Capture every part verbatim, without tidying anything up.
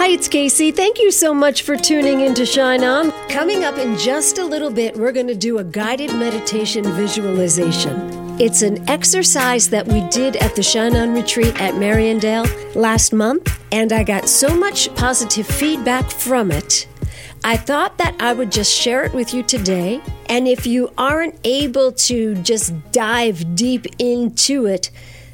Hi, it's Casey. Thank you so much for tuning in to Shine On. Coming up in just a little bit, we're going to do a guided meditation visualization. It's an exercise that we did at the Shine On retreat at Mariandale last month, and I got so much positive feedback from it. I thought that I would just share it with you today, and if you aren't able to just dive deep into it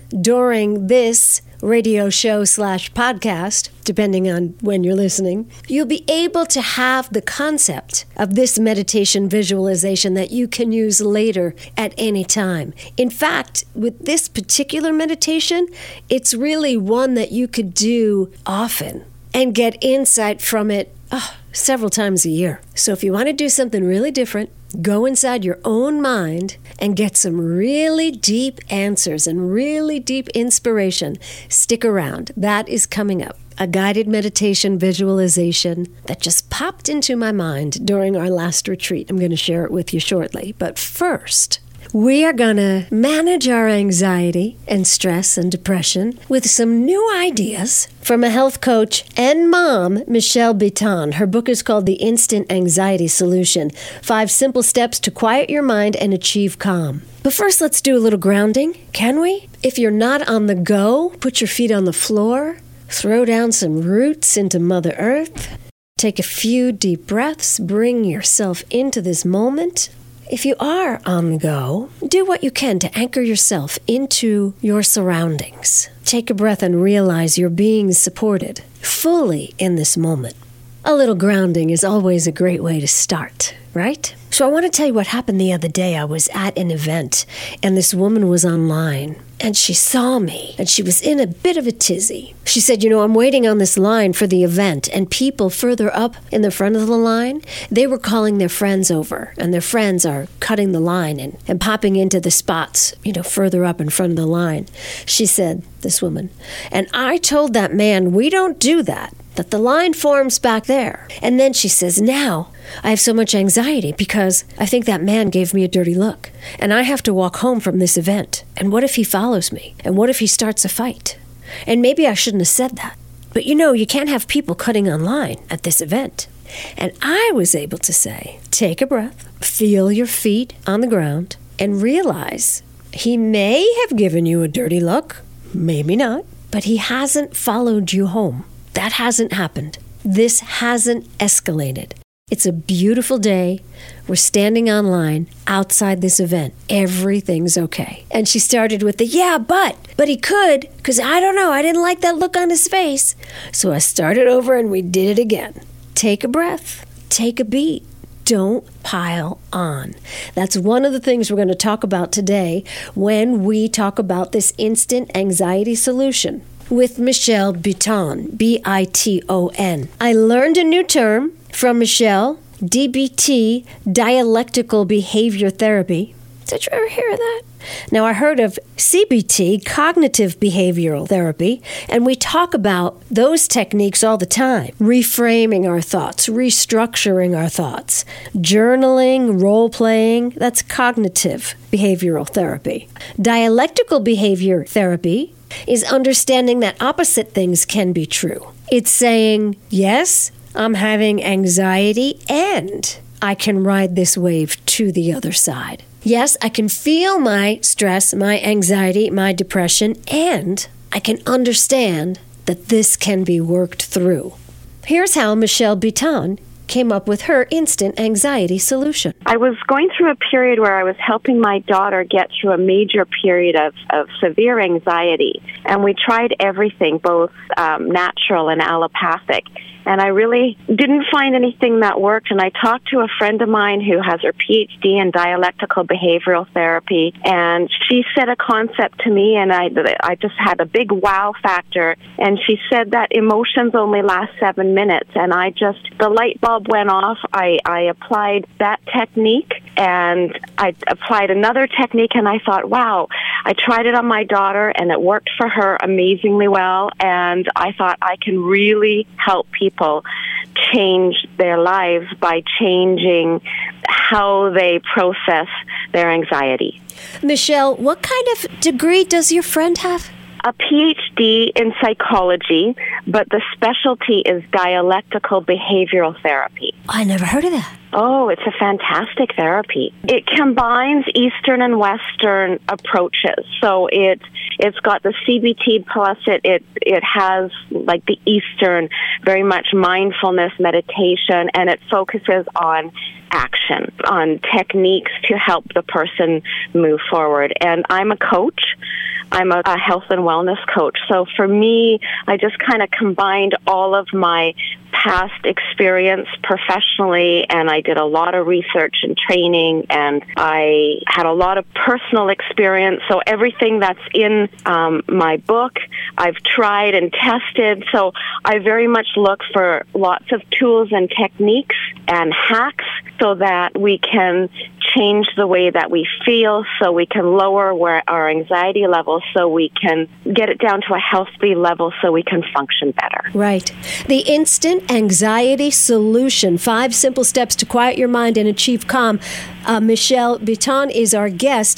during this radio show slash podcast, depending on when you're listening, you'll be able to have the concept of this meditation visualization that you can use later at any time. In fact, with this particular meditation, it's really one that you could do often and get insight from it oh, several times a year. So if you want to do something really different, go inside your own mind and get some really deep answers and really deep inspiration. Stick around. That is coming up. A guided meditation visualization that just popped into my mind during our last retreat. I'm going to share it with you shortly. But first, we are going to manage our anxiety and stress and depression with some new ideas from a health coach and mom, Michelle Bitton. Her book is called The Instant Anxiety Solution, Five Simple Steps to Quiet Your Mind and Achieve Calm. But first, let's do a little grounding, can we? If you're not on the go, put your feet on the floor, throw down some roots into Mother Earth, take a few deep breaths, bring yourself into this moment. If you are on the go, do what you can to anchor yourself into your surroundings. Take a breath and realize you're being supported fully in this moment. A little grounding is always a great way to start, right? So I want to tell you what happened the other day. I was at an event, and this woman was online, and she saw me, and she was in a bit of a tizzy. She said, you know, I'm waiting on this line for the event, and people further up in the front of the line, they were calling their friends over, and their friends are cutting the line and, and popping into the spots, you know, further up in front of the line. She said, this woman, and I told that man, we don't do that, that the line forms back there. And then she says, now I have so much anxiety because I think that man gave me a dirty look, and I have to walk home from this event. And what if he follows me? And what if he starts a fight? And maybe I shouldn't have said that. But you know, you can't have people cutting online at this event. And I was able to say, take a breath, feel your feet on the ground, and realize he may have given you a dirty look, maybe not, but he hasn't followed you home. That hasn't happened. This hasn't escalated. It's a beautiful day. We're standing online outside this event. Everything's okay. And she started with the, yeah, but, but he could, because I don't know, I didn't like that look on his face. So I started over and we did it again. Take a breath. Take a beat. Don't pile on. That's one of the things we're going to talk about today when we talk about this instant anxiety solution with Michelle Bitton, B I T O N. I learned a new term from Michelle, D B T, Dialectical Behavior Therapy. Did you ever hear of that? Now, I heard of C B T, Cognitive Behavioral Therapy, and we talk about those techniques all the time. Reframing our thoughts, restructuring our thoughts, journaling, role-playing, that's cognitive behavioral therapy. Dialectical behavior therapy is understanding that opposite things can be true. It's saying, yes, I'm having anxiety, and I can ride this wave to the other side. Yes, I can feel my stress, my anxiety, my depression, and I can understand that this can be worked through. Here's how Michelle Bitton came up with her instant anxiety solution. I was going through a period where I was helping my daughter get through a major period of, of severe anxiety, and we tried everything, both um, natural and allopathic. And I really didn't find anything that worked. And I talked to a friend of mine who has her P H D in dialectical behavioral therapy. And she said a concept to me, and I, I just had a big wow factor. And she said that emotions only last seven minutes. And I just, the light bulb went off. I, I applied that technique, and I applied another technique, and I thought, wow, I tried it on my daughter, and it worked for her amazingly well. And I thought I can really help people change their lives by changing how they process their anxiety. Michelle, what kind of degree does your friend have? a P H D in psychology, but the specialty is dialectical behavioral therapy. I never heard of that. Oh, it's a fantastic therapy. It combines Eastern and Western approaches. So it, it's got the C B T plus it, it, it has like the Eastern, very much mindfulness, meditation, and it focuses on action, on techniques to help the person move forward. And I'm a coach. I'm a, a health and wellness coach. So for me, I just kind of combined all of my past experience professionally, and I did a lot of research and training, and I had a lot of personal experience. So everything that's in um, my book, I've tried and tested. So I very much look for lots of tools and techniques and hacks so that we can change the way that we feel, so we can lower where our anxiety levels, so we can get it down to a healthy level so we can function better. Right. The Instant Anxiety Solution, five simple steps to quiet your mind and achieve calm. Uh, Michelle Bitton is our guest.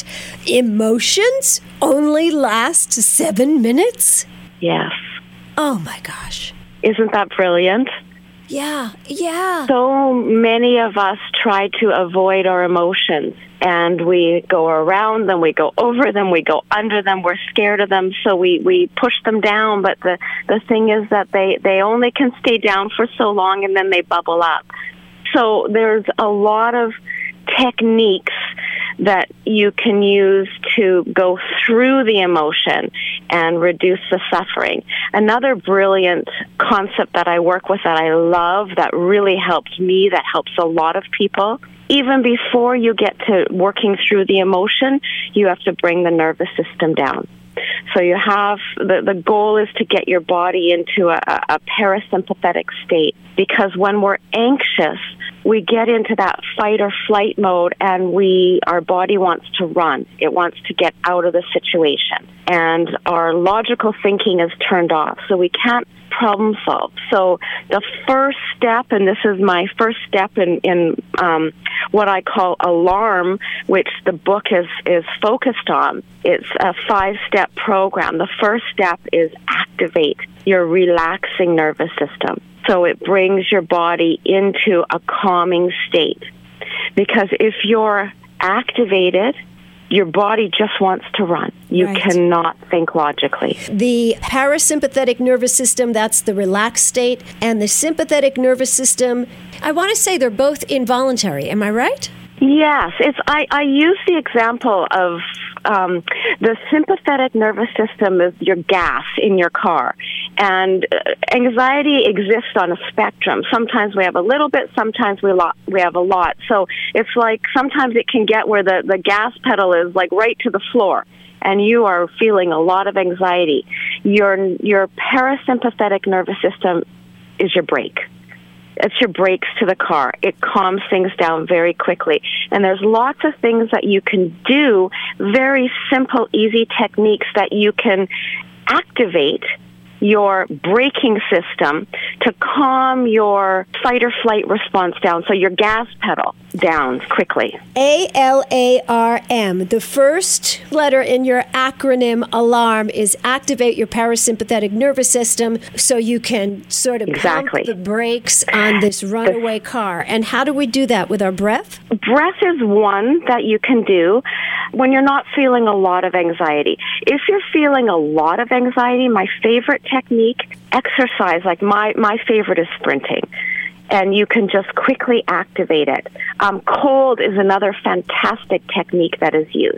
Emotions only last seven minutes? Yes. Oh my gosh. Isn't that brilliant? Yeah, yeah. So many of us try to avoid our emotions, and we go around them, we go over them, we go under them, we're scared of them, so we, we push them down. But the, the thing is that they, they only can stay down for so long, and then they bubble up. So there's a lot of techniques that you can use to go through the emotion and reduce the suffering. Another brilliant concept that I work with that I love, that really helps me, that helps a lot of people, even before you get to working through the emotion, you have to bring the nervous system down. So you have, the, the goal is to get your body into a, a parasympathetic state, because when we're anxious, we get into that fight or flight mode, and we, our body wants to run. It wants to get out of the situation. And our logical thinking is turned off, so we can't problem solve. So the first step, and this is my first step in, in um, what I call ALARM, which the book is, is focused on, it's a five-step program. The first step is activate your relaxing nervous system. So it brings your body into a calming state. Because if you're activated, your body just wants to run. You right. cannot think logically. The parasympathetic nervous system, that's the relaxed state, and the sympathetic nervous system, I want to say they're both involuntary. Am I right? Yes. It's. I, I use the example of um, the sympathetic nervous system is your gas in your car. And anxiety exists on a spectrum. Sometimes we have a little bit, sometimes we lot, we have a lot. So it's like sometimes it can get where the, the gas pedal is like right to the floor, and you are feeling a lot of anxiety. Your your parasympathetic nervous system is your brake. It's your brakes to the car. It calms things down very quickly. And there's lots of things that you can do, very simple, easy techniques that you can activate your braking system to calm your fight or flight response down, so your gas pedal down quickly. A L A R M. The first letter in your acronym ALARM is activate your parasympathetic nervous system, so you can sort of exactly. pump the brakes on this runaway car. And how do we do that? With our breath? Breath is one that you can do when you're not feeling a lot of anxiety. If you're feeling a lot of anxiety, my favorite technique, exercise, like my, my favorite is sprinting. And you can just quickly activate it. Um, cold is another fantastic technique that is used.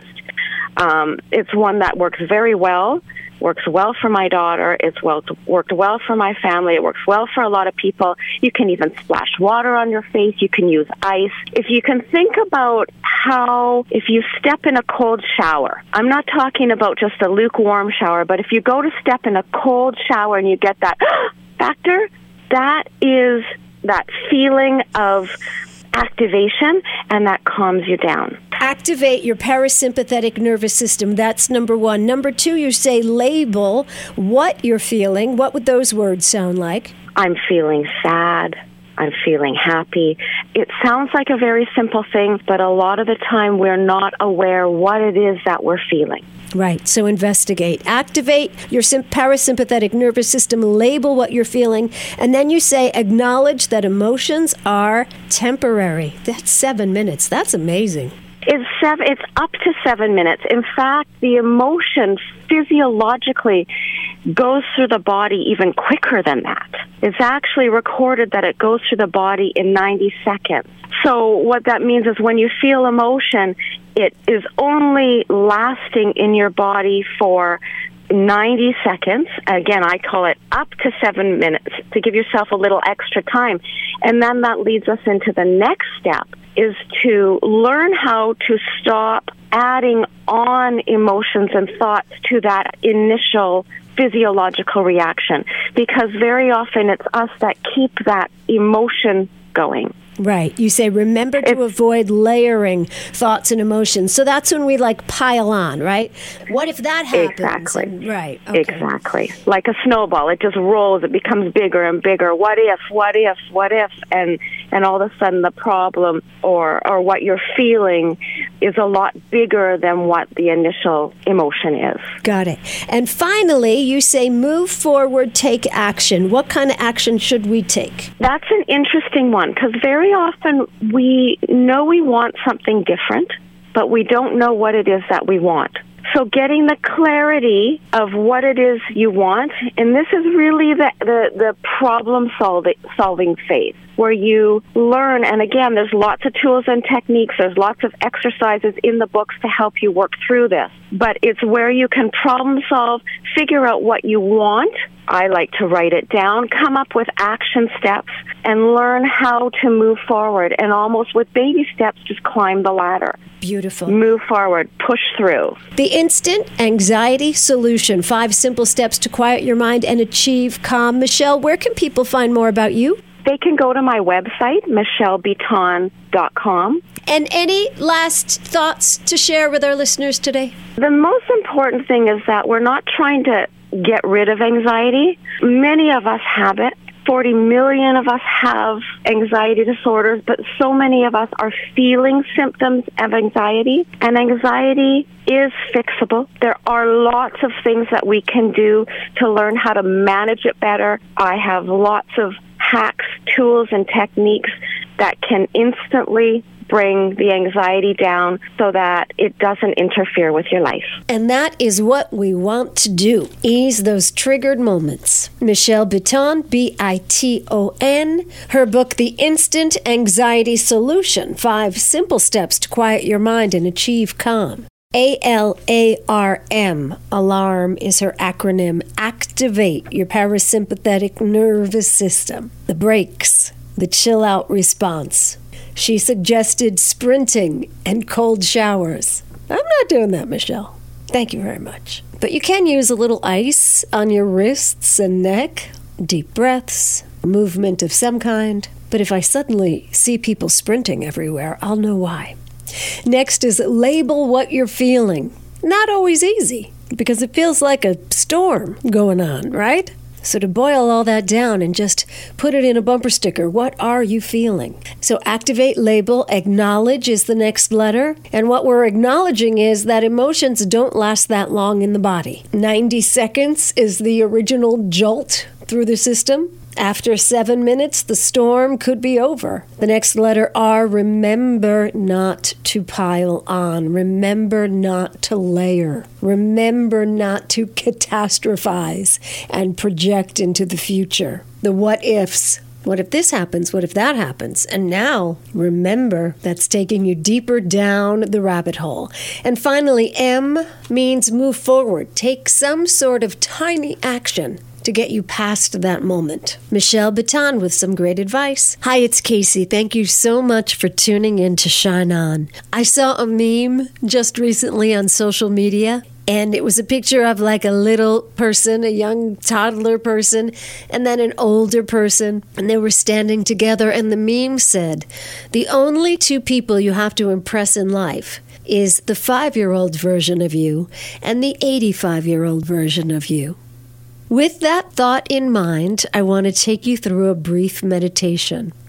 Um, it's one that works very well, works well for my daughter. It's well worked well for my family. It works well for a lot of people. You can even splash water on your face. You can use ice. If you can think about how, if you step in a cold shower, I'm not talking about just a lukewarm shower, but if you go to step in a cold shower and you get that factor, that is that feeling of activation, and that calms you down. Activate your parasympathetic nervous system. That's number one. Number two, you say label what you're feeling. What would those words sound like? I'm feeling sad. I'm feeling happy. It sounds like a very simple thing, but a lot of the time we're not aware what it is that we're feeling. Right. So investigate. Activate your parasympathetic nervous system, label what you're feeling, and then you say, acknowledge that emotions are temporary. That's seven minutes. That's amazing. It's seven, it's up to seven minutes. In fact, the emotion physiologically goes through the body even quicker than that. It's actually recorded that it goes through the body in ninety seconds. So what that means is when you feel emotion, it is only lasting in your body for ninety seconds. Again, I call it up to seven minutes to give yourself a little extra time. And then that leads us into the next step, is to learn how to stop adding on emotions and thoughts to that initial physiological reaction, because very often it's us that keep that emotion going. Right. You say, remember to it's, avoid layering thoughts and emotions. So that's when we like pile on, right? What if that happens? Exactly. And, right. Okay. Exactly. Like a snowball. It just rolls. It becomes bigger and bigger. What if, what if, what if? And and all of a sudden the problem or, or what you're feeling is a lot bigger than what the initial emotion is. Got it. And finally, you say, move forward, take action. What kind of action should we take? That's an interesting one, because very often we know we want something different, but we don't know what it is that we want. So getting the clarity of what it is you want, and this is really the, the, the problem solving, solving phase, where you learn, and again, there's lots of tools and techniques, there's lots of exercises in the books to help you work through this, but it's where you can problem solve, figure out what you want. I like to write it down, come up with action steps, and learn how to move forward, and almost with baby steps, just climb the ladder. Beautiful. Move forward, push through. The Instant Anxiety Solution, five simple steps to quiet your mind and achieve calm. Michelle, where can people find more about you? They can go to my website, michelle beton dot com. And any last thoughts to share with our listeners today? The most important thing is that we're not trying to get rid of anxiety. Many of us have it. forty million of us have anxiety disorders, but so many of us are feeling symptoms of anxiety. And anxiety is fixable. There are lots of things that we can do to learn how to manage it better. I have lots of hacks, tools, and techniques that can instantly bring the anxiety down so that it doesn't interfere with your life. And that is what we want to do. Ease those triggered moments. Michelle Beton, B I T O N. Her book, The Instant Anxiety Solution, Five Simple Steps to Quiet Your Mind and Achieve Calm. A L A R M, alarm, is her acronym. Activate your parasympathetic nervous system. The brakes, the chill-out response. She suggested sprinting and cold showers. I'm not doing that, Michelle. Thank you very much. But you can use a little ice on your wrists and neck, deep breaths, movement of some kind. But if I suddenly see people sprinting everywhere, I'll know why. Next is label what you're feeling. Not always easy, because it feels like a storm going on, right? So to boil all that down and just put it in a bumper sticker, what are you feeling? So activate, label, acknowledge is the next letter. And what we're acknowledging is that emotions don't last that long in the body. ninety seconds is the original jolt through the system. After seven minutes, the storm could be over. The next letter R, remember not to pile on. Remember not to layer. Remember not to catastrophize and project into the future. The what ifs. What if this happens? What if that happens? And now, remember, that's taking you deeper down the rabbit hole. And finally, M means move forward. Take some sort of tiny action to get you past that moment. Michelle Beton with some great advice. Hi, it's Casey. Thank you so much for tuning in to Shine On. I saw a meme just recently on social media, and it was a picture of like a little person, a young toddler person, and then an older person, and they were standing together, and the meme said, the only two people you have to impress in life is the five-year-old version of you and the eighty-five-year-old version of you. With that thought in mind, I want to take you through a brief meditation.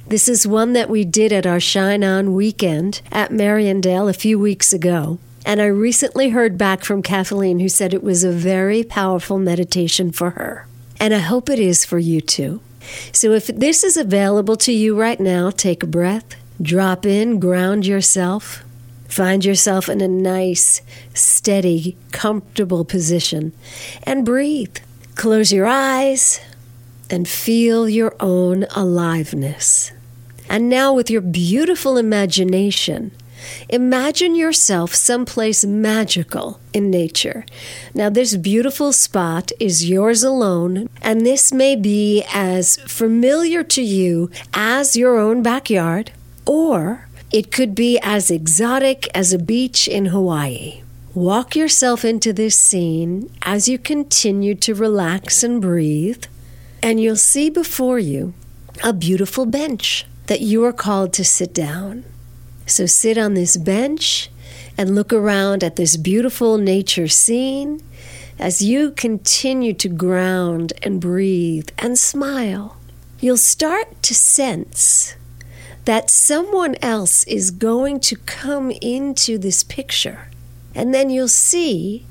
This is one that we did at our Shine On weekend at Mariandale a few weeks ago. And I recently heard back from Kathleen, who said it was a very powerful meditation for her. And I hope it is for you too. So if this is available to you right now, take a breath, drop in, ground yourself, find yourself in a nice, steady, comfortable position, and breathe. Close your eyes and feel your own aliveness. And now with your beautiful imagination, imagine yourself someplace magical in nature. Now, this beautiful spot is yours alone, and this may be as familiar to you as your own backyard, or it could be as exotic as a beach in Hawaii. Walk yourself into this scene as you continue to relax and breathe, and you'll see before you a beautiful bench that you are called to sit down. So sit on this bench and look around at this beautiful nature scene as you continue to ground and breathe and smile. You'll start to sense that someone else is going to come into this picture. And then you'll see,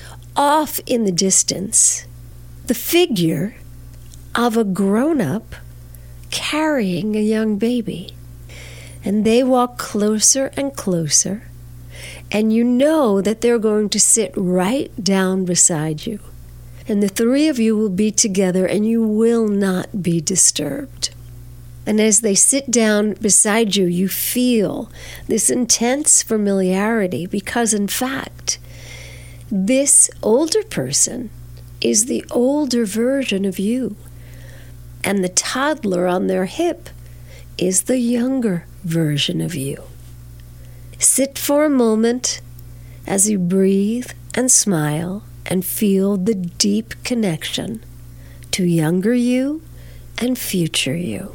off in the distance, the figure of a grown-up carrying a young baby. And they walk closer and closer, and you know that they're going to sit right down beside you. And the three of you will be together, and you will not be disturbed. And as they sit down beside you, you feel this intense familiarity because, in fact, this older person is the older version of you. And the toddler on their hip is the younger version of you. Sit for a moment as you breathe and smile and feel the deep connection to younger you and future you.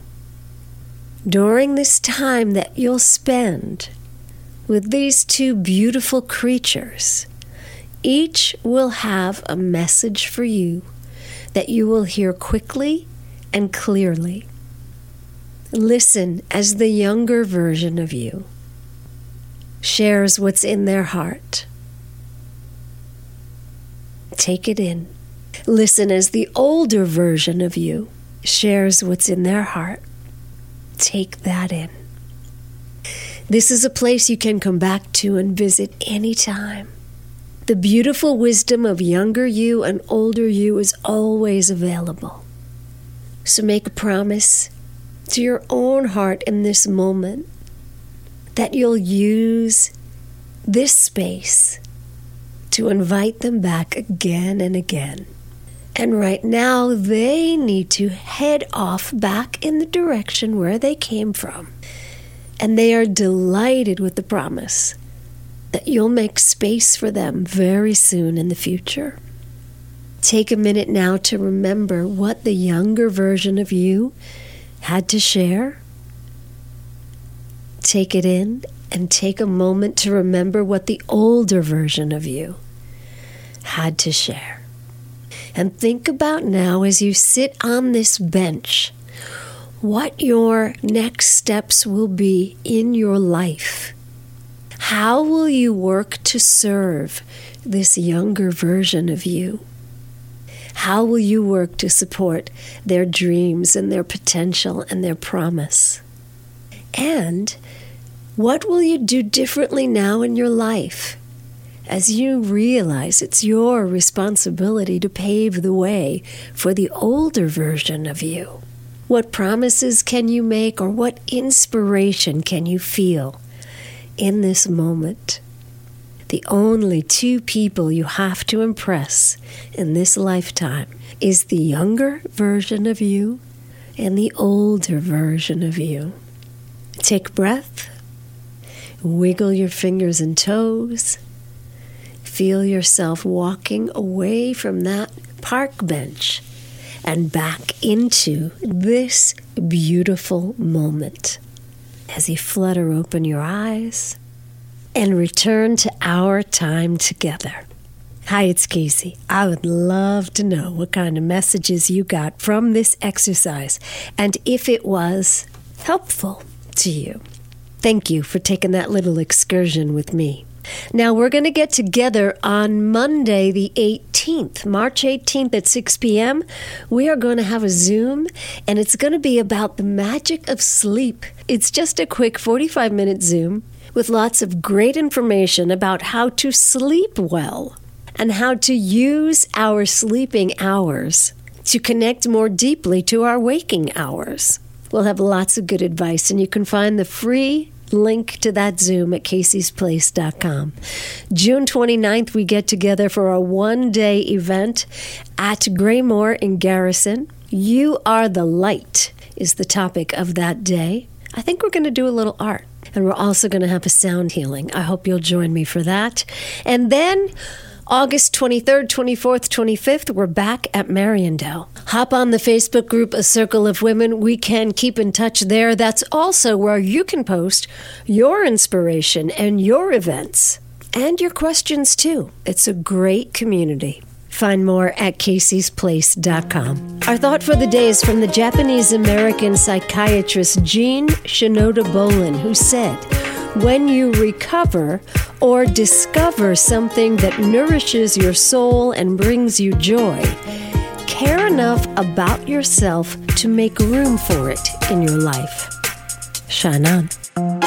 During this time that you'll spend with these two beautiful creatures, each will have a message for you that you will hear quickly and clearly. Listen as the younger version of you shares what's in their heart. Take it in. Listen as the older version of you shares what's in their heart. Take that in. This is a place you can come back to and visit anytime. The beautiful wisdom of younger you and older you is always available. So make a promise to your own heart in this moment that you'll use this space to invite them back again and again. And right now, they need to head off back in the direction where they came from. And they are delighted with the promise that you'll make space for them very soon in the future. Take a minute now to remember what the younger version of you had to share. Take it in and take a moment to remember what the older version of you had to share. And think about now as you sit on this bench, what your next steps will be in your life. How will you work to serve this younger version of you? How will you work to support their dreams and their potential and their promise? And what will you do differently now in your life as you realize it's your responsibility to pave the way for the older version of you? What promises can you make, or what inspiration can you feel in this moment? The only two people you have to impress in this lifetime is the younger version of you and the older version of you. Take a breath, wiggle your fingers and toes, feel yourself walking away from that park bench and back into this beautiful moment as you flutter open your eyes and return to our time together. Hi, it's Casey. I would love to know what kind of messages you got from this exercise. And if it was helpful to you. Thank you for taking that little excursion with me. Now, we're going to get together on Monday, the eighteenth, March eighteenth at six p.m. We are going to have a Zoom, and it's going to be about the magic of sleep. It's just a quick forty-five minute Zoom with lots of great information about how to sleep well and how to use our sleeping hours to connect more deeply to our waking hours. We'll have lots of good advice, and you can find the free link to that Zoom at Casey's Place dot com. June twenty-ninth, we get together for a one-day event at Graymore in Garrison. You Are the Light is the topic of that day. I think we're going to do a little art, and we're also going to have a sound healing. I hope you'll join me for that. And then August twenty-third, twenty-fourth, twenty-fifth, we're back at Mariandale. Hop on the Facebook group, A Circle of Women. We can keep in touch there. That's also where you can post your inspiration and your events and your questions, too. It's a great community. Find more at Casey's Place dot com. Our thought for the day is from the Japanese-American psychiatrist Jean Shinoda Bolen, who said, "When you recover or discover something that nourishes your soul and brings you joy, care enough about yourself to make room for it in your life." Shine on.